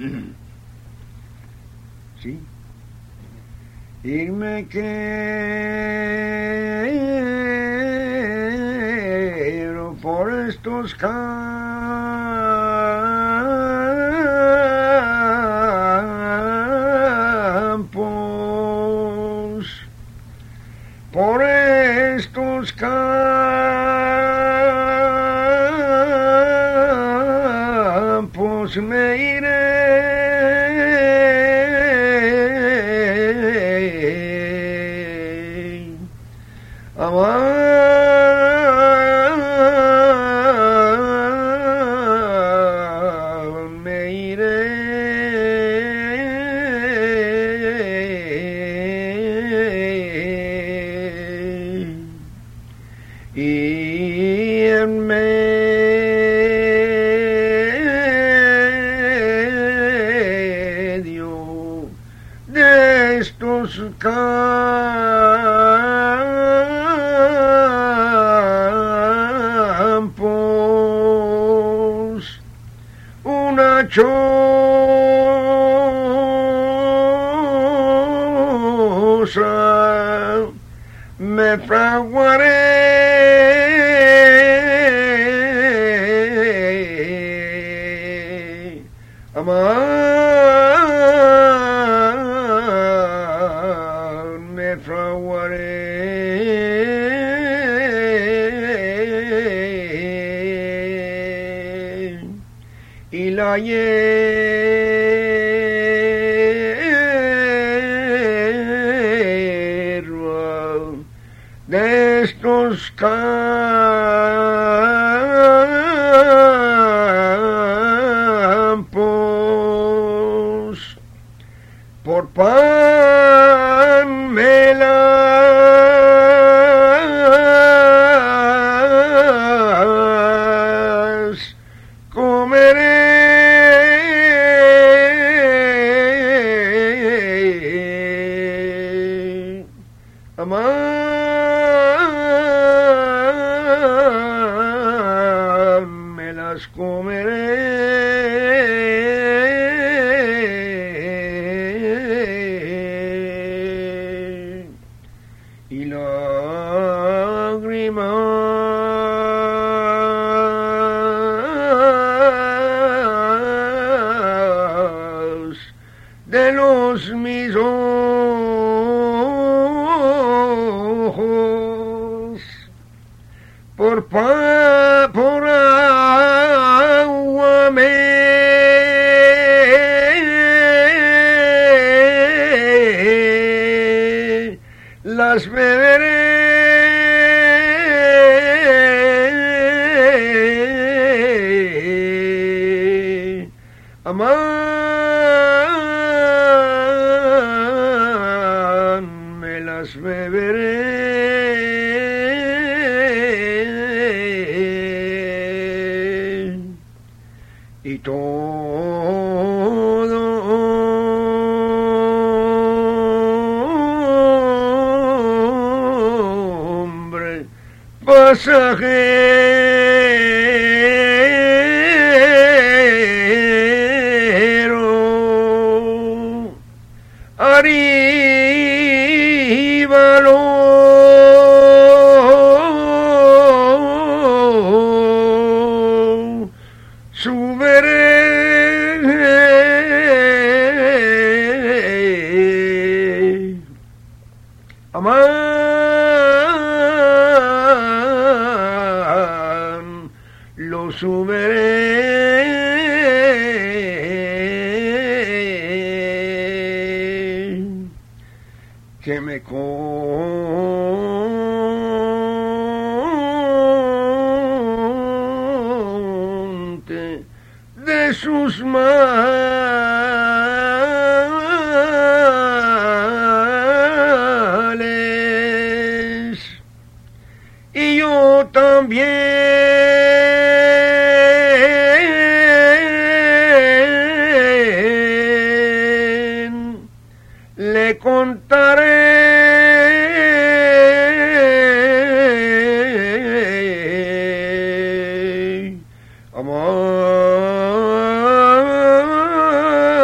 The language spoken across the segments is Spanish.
¿Sí? Y me quiero por estos campos, por estos campos me iré. Me iré y en medio de estos campos una choza me fraguaré, amar me fraguaré y la hierba de estos campos por pan me las comeré, amar me las comeré y lágrimas de los mis ojos por agua me las beberé, amar me las beberé y todo hombre pasajero aríbalo suberé, amar lo suberé que me conte de sus males y yo también le contaré, amar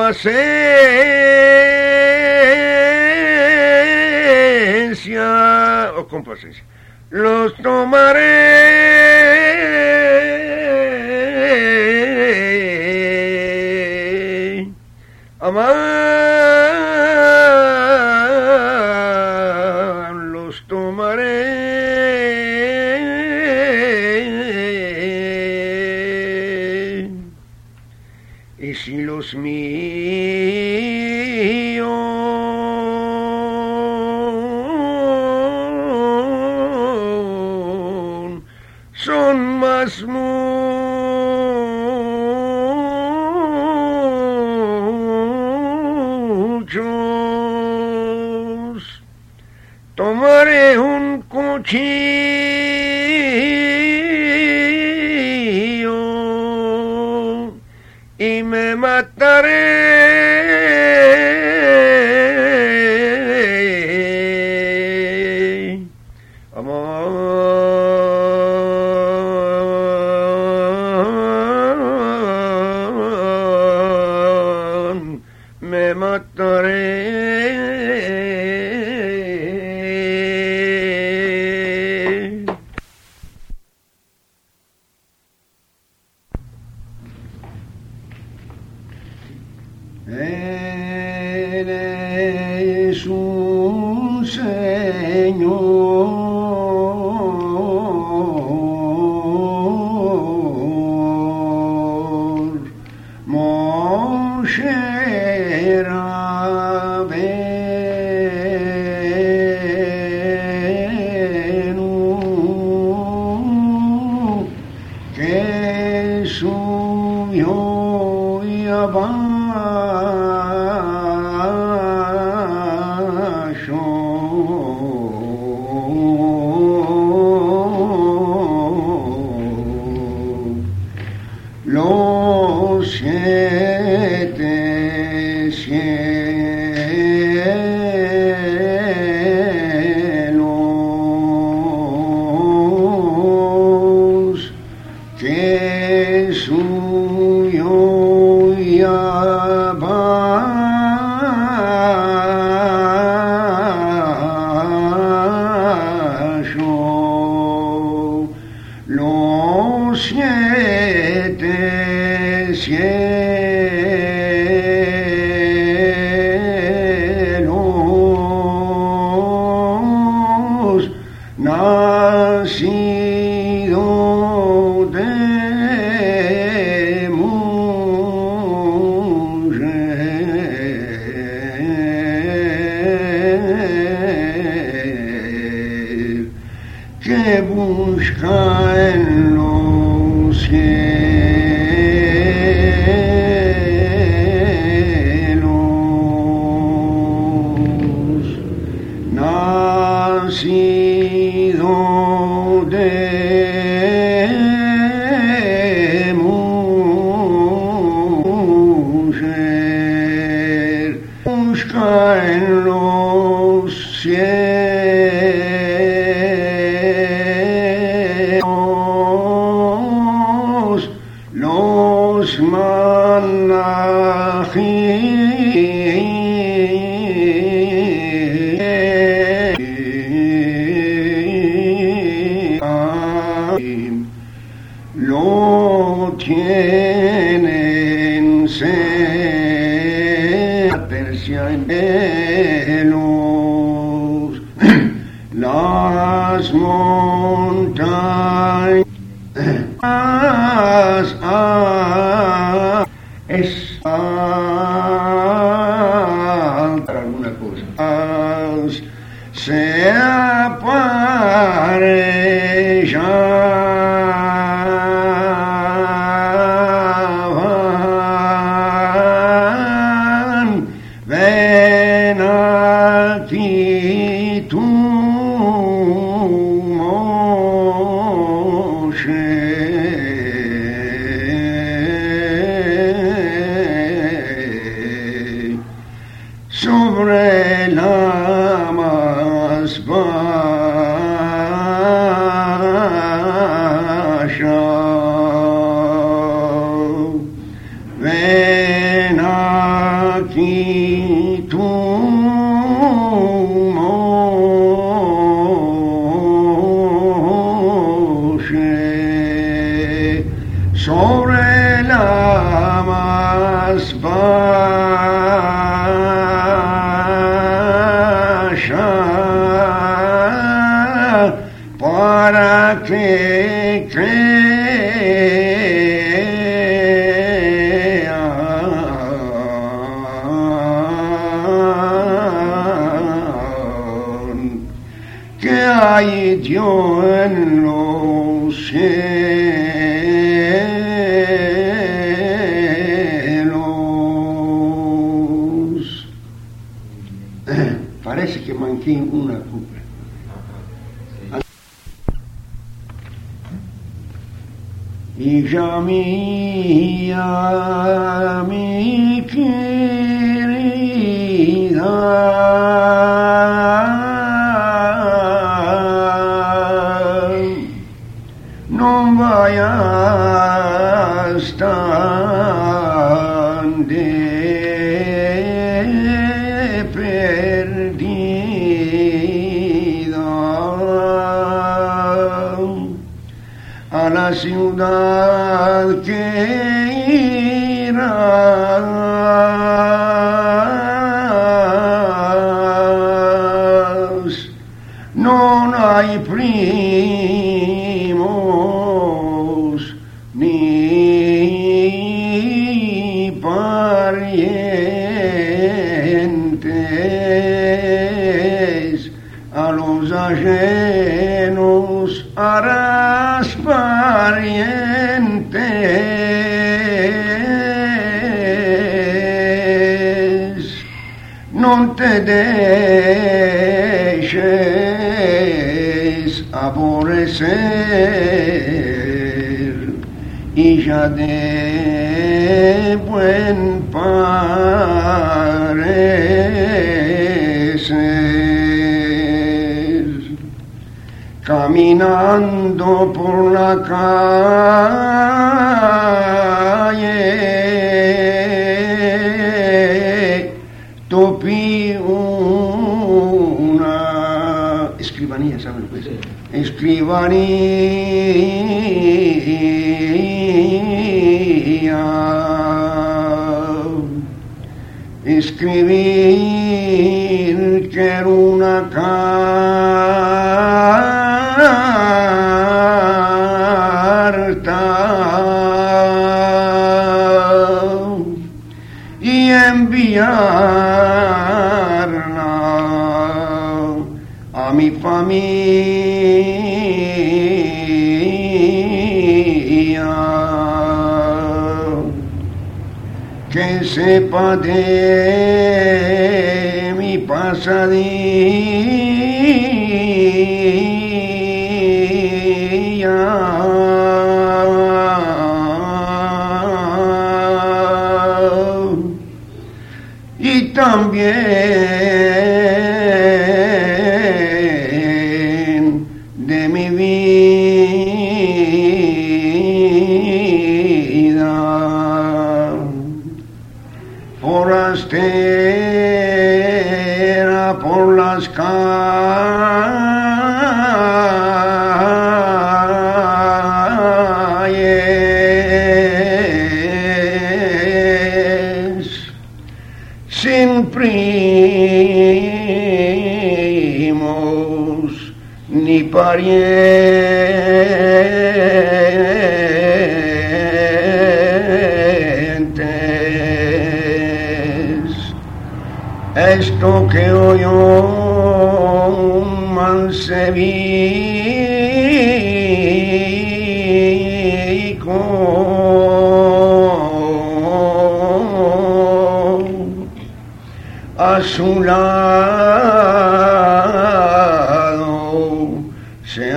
paciencia o con paciencia los tomaré, amar los tomaré, y si los míos son más muchos, tomaré un cuchillo y me mataré, amor, me mataré. Eres un Señor, Moshe Rabbeinu, que subió y los 7 cielos, que suyo y abajo, los 7 cielos, nacido de mujer, que busca en los cielos, nacido de mujer, busca en los cielos los manajim, lo tienen tercia en velos, las montañas es alguna cosa se apareja te crean que hay Dios en los cielos. Parece que manqué una cupla. Hija mía, mi querida, no vayas tan de perdida a la ciudad que irás. No hay primos ni parientes, a los ajenos harás parientes. No te dejes aborrecer, hija de buen parecer. Caminando por la calle, topí una escribanía, ¿saben lo que es? Escribanía. Escribir que era una y enviarla a mi familia, que sepa de mi pasadía. Y también de mi vida, forastera por las calles, sin primos ni parientes. Esto que oyó un mansevico, a su lado se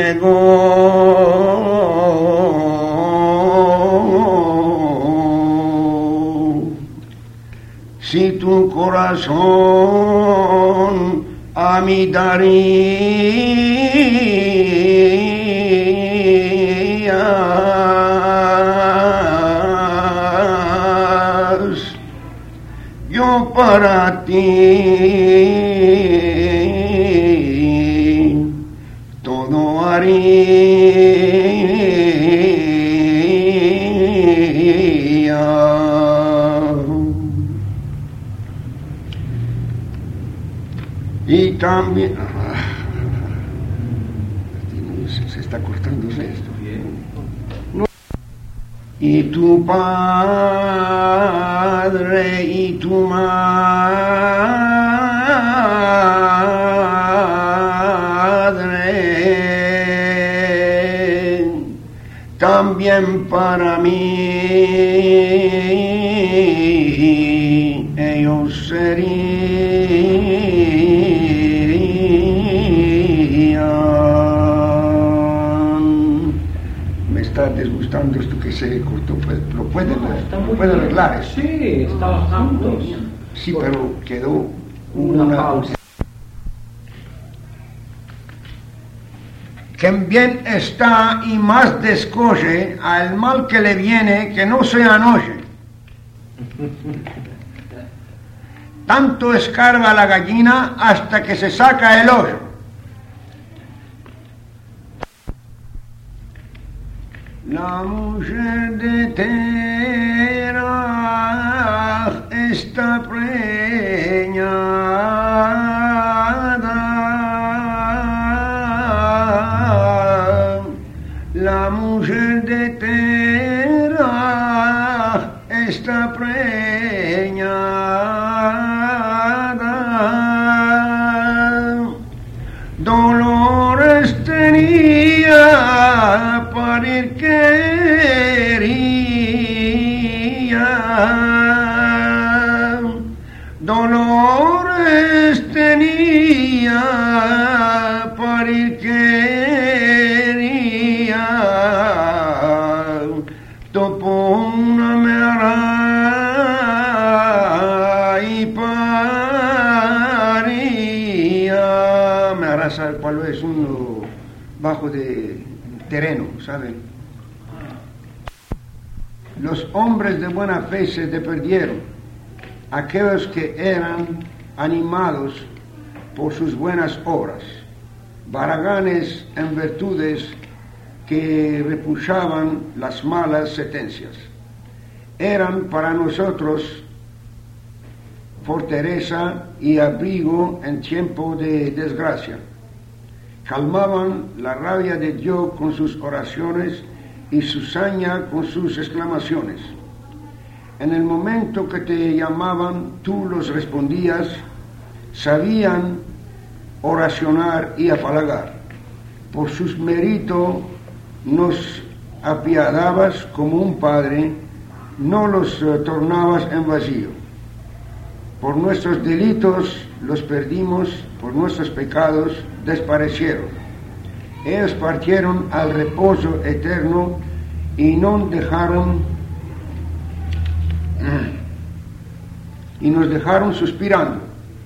allegó. Si tu corazón a mí darías, yo para ti todo haría. Y también se está cortando. cantándose esto. Bien. Y tu padre y tu madre también para mí ellos serían. Me está disgustando esto que se cortó, lo pueden arreglar eso. Sí, estamos juntos. Sí, pero quedó Una pausa. Quien bien está y más descoge al mal que le viene que no se anoche. Tanto escarba la gallina hasta que se saca el hoyo. La mujer de Terah está preñada. La mujer de Terah está preñada. Dolores tenía, parir quería. Dolores tenía, parir quería. Topó una mera y paría. Mera, ¿sabe cuál es? Uno bajo de terreno, ¿saben? Los hombres de buena fe se perdieron, aquellos que eran animados por sus buenas obras, baraganes en virtudes que repuchaban las malas sentencias. Eran para nosotros fortaleza y abrigo en tiempo de desgracia. Calmaban la rabia de Dios con sus oraciones y su saña con sus exclamaciones. En el momento que te llamaban, tú los respondías, sabían oracionar y afalagar. Por sus méritos nos apiadabas como un padre, no los tornabas en vacío. Por nuestros delitos los perdimos, por nuestros pecados desaparecieron. Ellos partieron al reposo eterno y nos dejaron suspirando.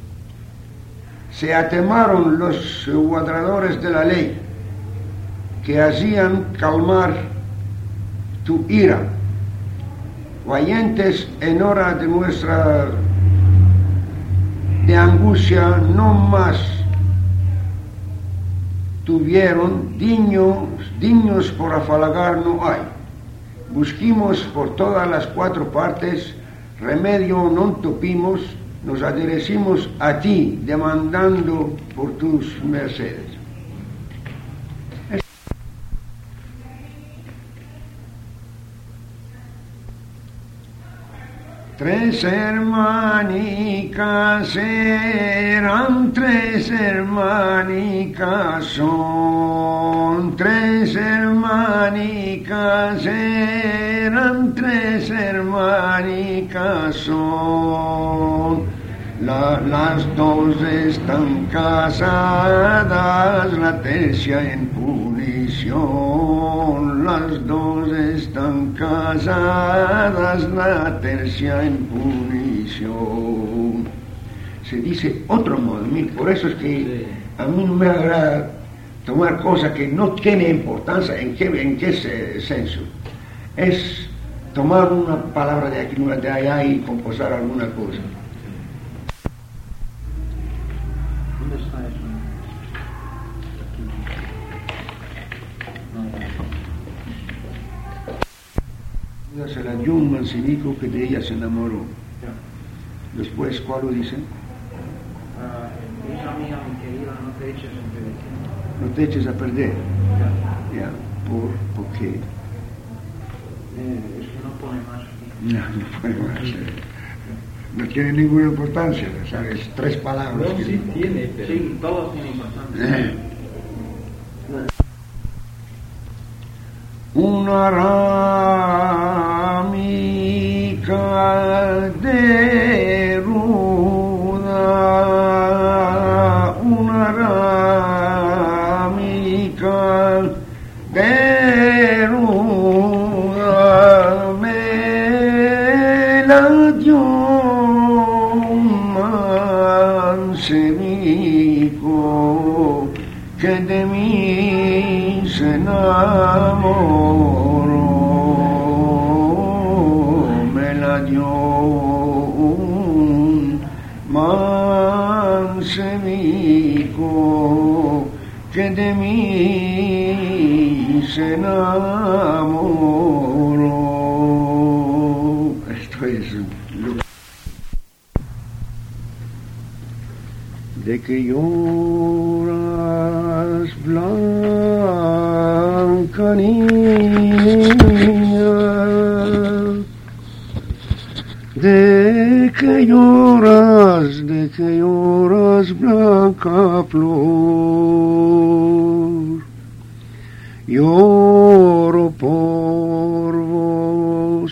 Se atemaron los guardadores de la ley, que hacían calmar tu ira. Valientes en hora de nuestra de angustia, no más tuvieron, dignos por afalagar no hay. Busquimos por todas las cuatro partes, remedio no topimos, nos aderecimos a ti, demandando por tus mercedes. Tres hermanicas eran, tres hermanicas son, tres hermanicas eran, tres hermanicas son. Las dos están casadas, la tercia en punición. Las dos están casadas, la tercia en punición. Se dice otro modo, por eso es que a mí no me agrada tomar cosas que no tienen importancia. ¿En qué senso? Es tomar una palabra de aquí, una de allá y composar alguna cosa. ¿Dónde está eso? Se la dio un mancinico que de ella se enamoró. Después, ¿cuál lo dice? Hija mía, mi querida, no te eches a perder. No te eches a perder. Ya, porque Es que no pone más aquí. no puede más. No tiene ninguna importancia, ¿sabes? 3 palabras. No, sí tiene, pero... Sí, todos tienen bastante. Una ramica de ruda, una ramica de ruda me la dio un mancenico que de mí se enamoró, me la dio un mancenico que de mí se enamoró. Esto es lo de que lloras, blanca niña, de que lloras, blanca flor, lloro por vos,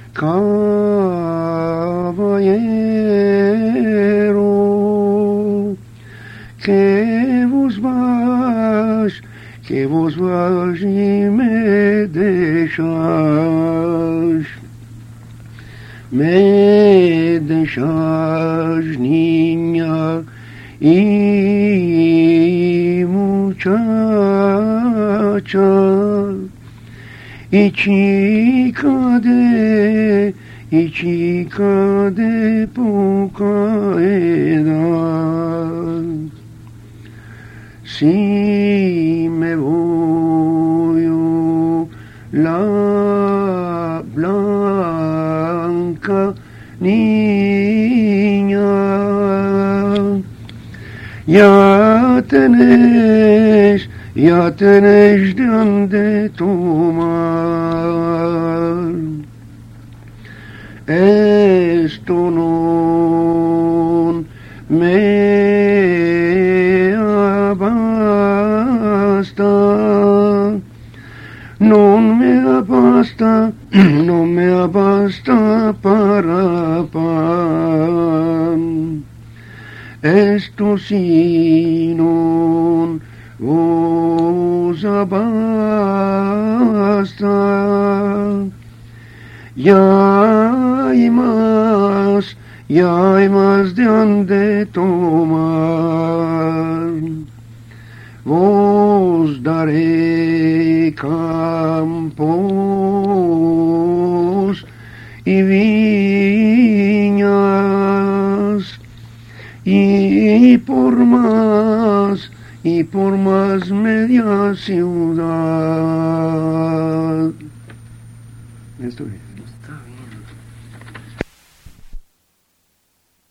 caballero, que vos vas y me dejas, niña y muchacha, y chica de poca edad. Si me voy la blanca niña, ya tenés de donde tomar. Esto no me abasta, non me abasta para pan. Esto si non vos abasta, ya hay más de donde tomar. Vos daré campos y viñas, y por más media ciudad. Esto es.